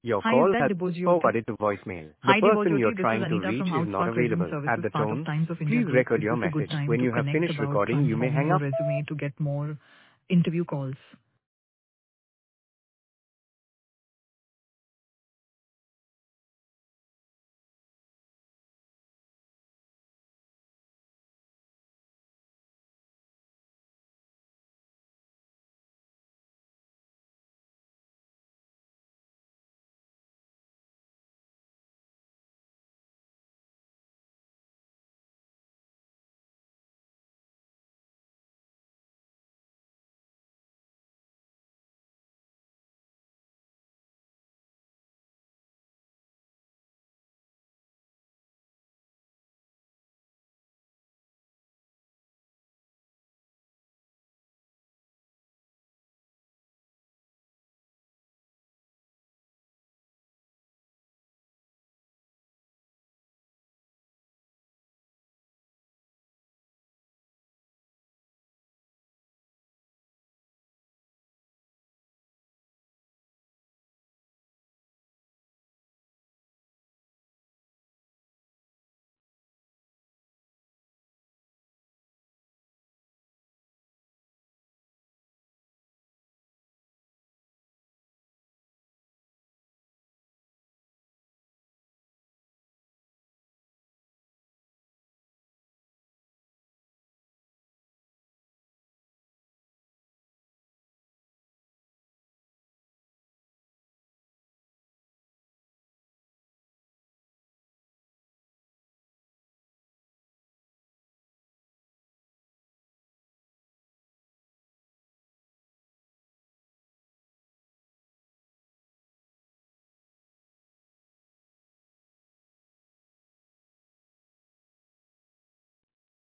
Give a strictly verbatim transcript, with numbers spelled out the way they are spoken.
Your Hi, is call that has been Debojyoti? forwarded to voicemail. The Hi, person you're Debojyoti. This is trying to Anita reach from is not Outsmart Resume available. At Services, the part of tone, Times of India please Group. record Is your this a good message. time When to you have connect finished about recording, you may transforming hang your up. resume to get more interview calls?